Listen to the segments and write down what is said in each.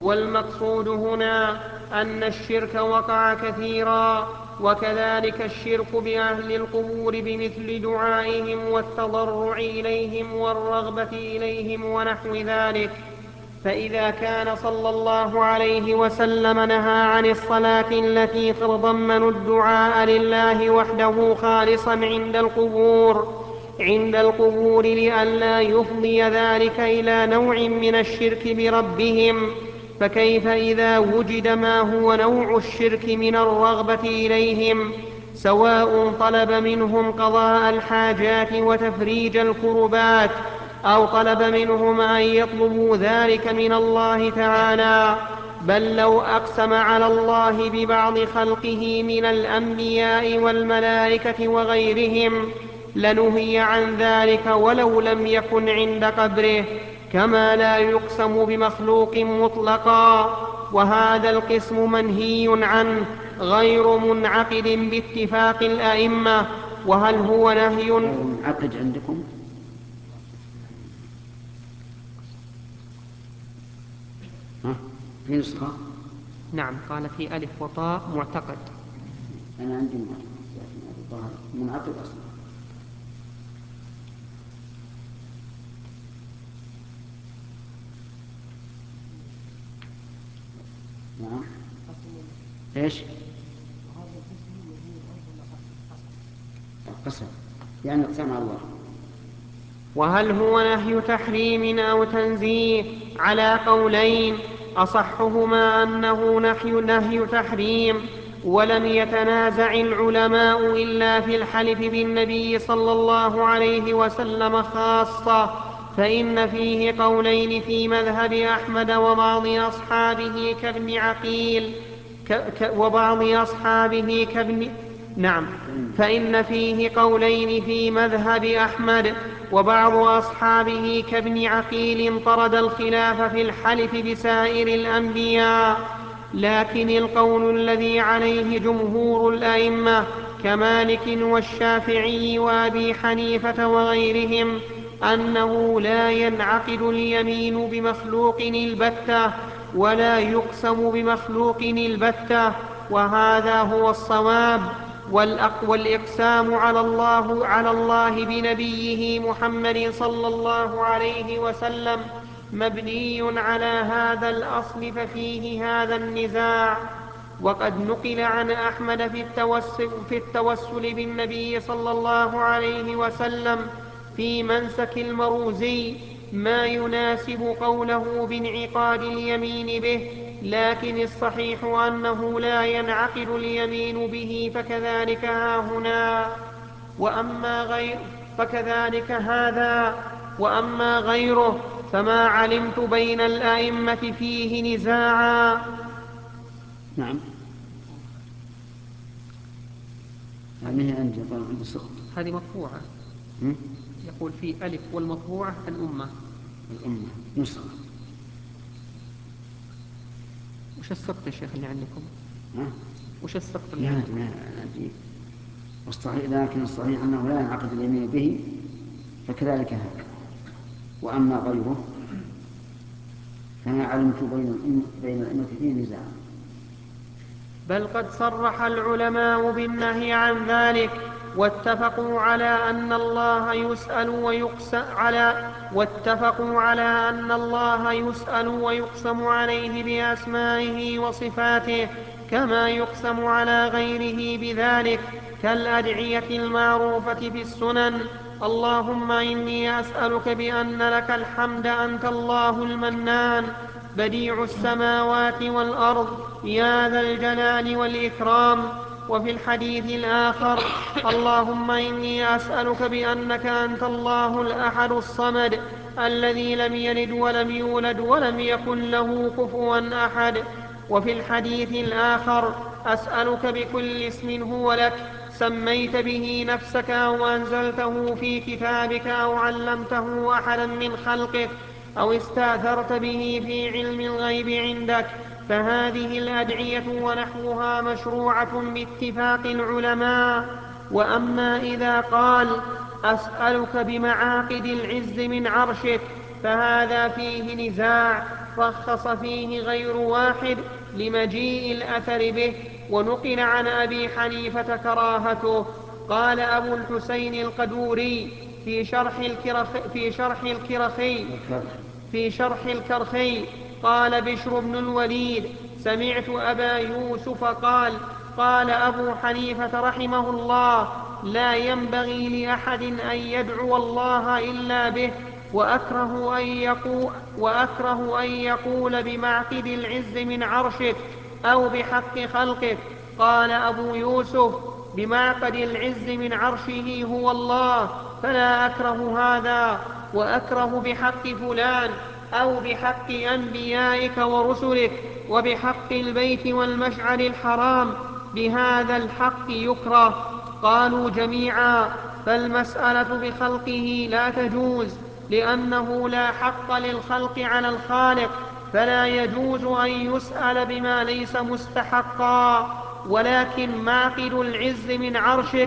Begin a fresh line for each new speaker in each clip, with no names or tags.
والمقصود هنا أن الشرك وقع كثيرا، وكذلك الشرك بأهل القبور بمثل دعائهم والتضرع إليهم والرغبة إليهم ونحو ذلك. فإذا كان صلى الله عليه وسلم نهى عن الصلاة التي تتضمن الدعاء لله وحده خالصا عند القبور لئلا يفضي ذلك إلى نوع من الشرك بربهم، فكيف إذا وجد ما هو نوع الشرك من الرغبة إليهم، سواء طلب منهم قضاء الحاجات وتفريج الكربات، أو طلب منهم أن يطلبوا ذلك من الله تعالى، بل لو أقسم على الله ببعض خلقه من الأنبياء والملائكة وغيرهم لنهي عن ذلك ولو لم يكن عند قبره، كما لا يقسم بمخلوق مطلقا، وهذا القسم منهي عنه غير منعقد باتفاق الأئمة. وهل هو نهي
منعقد عندكم؟ في نسخة؟
نعم، قال في ألف وطاء معتقد.
أنا عندي منعقد أصلا. نعم. إيش؟ القسم يعني اقسم على الله.
وهل هو نهي تحريم أو تنزيه؟ على قولين، أصحهما أنه نهي تحريم، ولم يتنازع العلماء إلا في الحلف بالنبي صلى الله عليه وسلم خاصة، فإن فيه قولين في مذهب أحمد وبعض أصحابه كابن عقيل وبعض أصحابه نعم، فإن فيه قولين في مذهب أحمد وبعض أصحابه كابن عقيل طرد الخلاف في الحلف بسائر الأنبياء، لكن القول الذي عليه جمهور الأئمة كمالك والشافعي وأبي حنيفة وغيرهم أنه لا ينعقد اليمين بمخلوق البتة ولا يقسم بمخلوق البتة، وهذا هو الصواب. والإقسام على الله بنبيه محمد صلى الله عليه وسلم مبني على هذا الأصل، ففيه هذا النزاع. وقد نقل عن أحمد في التوسل بالنبي صلى الله عليه وسلم في منسك المروزي ما يناسب قوله بانعقاد اليمين به، لكن الصحيح أنه لا ينعقد اليمين به، فكذلك هاهنا. فكذلك هذا، وأما غيره فما علمت بين الأئمة فيه نزاعا.
نعم. هذه عند السقط.
هذه مطبوعة. يقول في ألف والمطبوعة الأمة
نسخة.
وش السقط يا شيخ اللي عندكم؟ وش السقط اللي
لا
عندكم؟
لكن الصحيح أنه لا ينعقد اليمين به، فكذلك هذا. وأما غيره فما علمت بين الأئمة فيه نزاع.
بل قد صرح العلماء بالنهي عن ذلك، واتفقوا على أن الله يسأل ويقسم عليه بأسمائه وصفاته كما يقسم على غيره بذلك، كالأدعية المعروفة في السنن: اللهم إني أسألك بأن لك الحمد أنت الله المنان بديع السماوات والأرض يا ذا الجلال والإكرام. وفي الحديث الآخر: اللهم إني أسألك بأنك أنت الله الأحد الصمد الذي لم يلد ولم يولد ولم يكن له كفوا أحد. وفي الحديث الآخر: أسألك بكل اسم هو لك سميت به نفسك أو أنزلته في كتابك أو علمته أحدا من خلقك أو استأثرت به في علم الغيب عندك. فهذه الأدعية ونحوها مشروعة باتفاق العلماء. وأما إذا قال: أسألك بمعاقد العز من عرشك، فهذا فيه نزاع، رخص فيه غير واحد لمجيء الأثر به، ونقل عن أبي حنيفة كراهته. قال أبو الحسين القدوري في شرح الكرخي قال بشر بن الوليد: سمعت أبا يوسف قال أبو حنيفة رحمه الله: لا ينبغي لأحد أن يدعو الله إلا به، وأكره أن يقول بمعقد العز من عرشك أو بحق خلقك. قال أبو يوسف: بمعقد العز من عرشه هو الله، فلا أكره هذا، وأكره بحق فلان أو بحق أنبيائك ورسلك وبحق البيت والمشعر الحرام، بهذا الحق يكره. قالوا جميعا: فالمسألة بخلقه لا تجوز، لأنه لا حق للخلق على الخالق، فلا يجوز أن يسأل بما ليس مستحقا. ولكن معقد العز من عرشك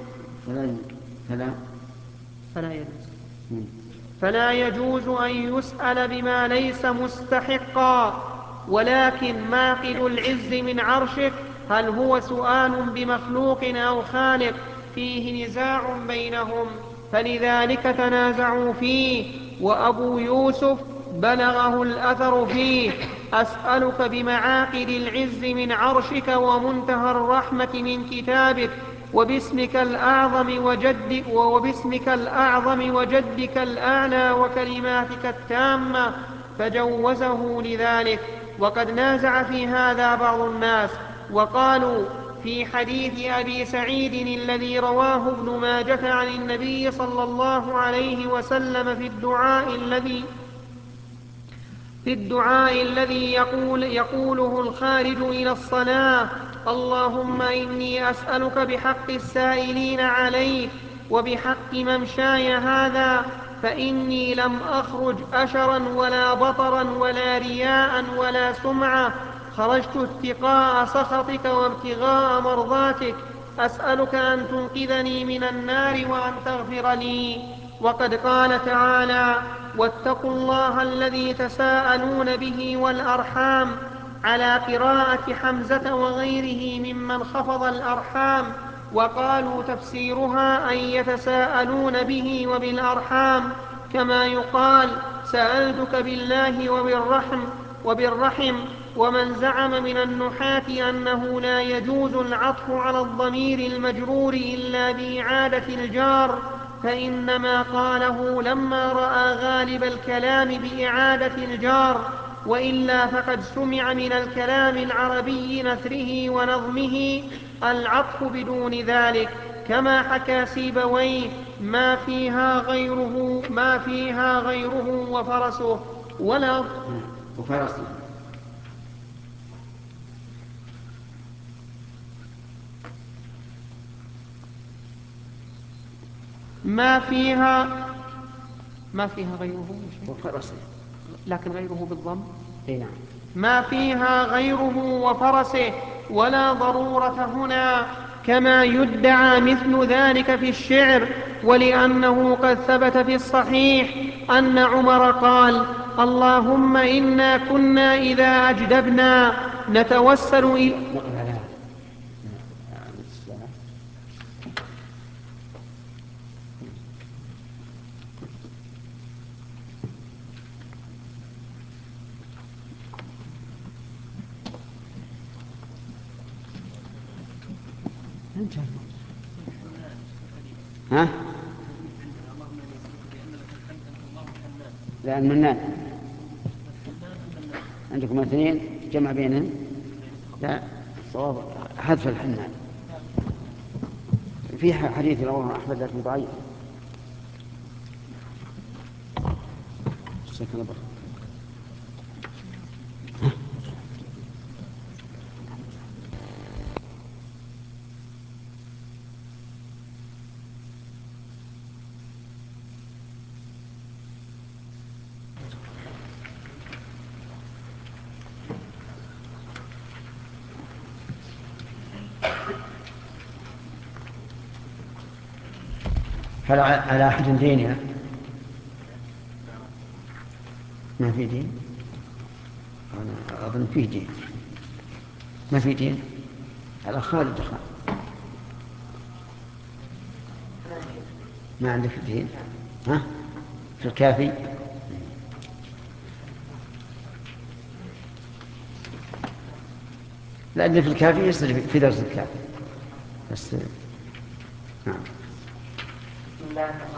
فلا يجوز أن يسأل بما ليس مستحقا. ولكن معقد العز من عرشك هل هو سؤال بمخلوق أو خالق؟ فيه نزاع بينهم، فلذلك تنازعوا فيه. وأبو يوسف بلغه الأثر فيه: أسألك بمعاقد العز من عرشك ومنتهى الرحمة من كتابك وباسمك الأعظم وجدك الأعلى وكلماتك التامة، فجوزه لذلك. وقد نازع في هذا بعض الناس، وقالوا في حديث أبي سعيد الذي رواه ابن ماجة عن النبي صلى الله عليه وسلم في الدعاء الذي يقوله الخارج إلى الصلاة: اللهم إني أسألك بحق السائلين عليك وبحق ممشاي هذا، فإني لم أخرج أشرا ولا بطرا ولا رياء ولا سمعة، خرجت اتقاء سخطك وابتغاء مرضاتك، أسألك أن تنقذني من النار وأن تغفر لي. وقد قال تعالى: واتقوا الله الذي تساءلون به والأرحام، على قراءة حمزة وغيره ممن خفض الأرحام. وقالوا تفسيرها أن يتساءلون به وبالأرحام، كما يقال سألتك بالله وبالرحم. ومن زعم من النحاة أنه لا يجوز العطف على الضمير المجرور إلا بإعادة الجار، فإنما قاله لما رأى غالب الكلام بإعادة الجار، وإلا فقد سمع من الكلام العربي نثره ونظمه العطف بدون ذلك، كما حكى سيبويه: ما فيها غيره وفرسه ولا ما فيها غيره
وفرسه،
لكن غيره بالضم.
نعم.
ما فيها غيره وفرسه ولا ضرورة هنا، كما يدعى مثل ذلك في الشعر. ولأنه قد ثبت في الصحيح أن عمر قال: اللهم إنا كنا إذا أجدبنا نتوسل إلى
ها؟ لأن منان عندكم اثنين جمع بينهم، لا صواب حذف الحنان. في حديث رواه أحمد لكن ضعيف. هل على أحد دينها؟ ما في دين. أنا أظن فيه دين. ما في دين على خالد الدخان. ما عندك دين؟ ها؟ في الكافي؟ لا، اللي في الكافي يصير في درس الكافي بس. نعم.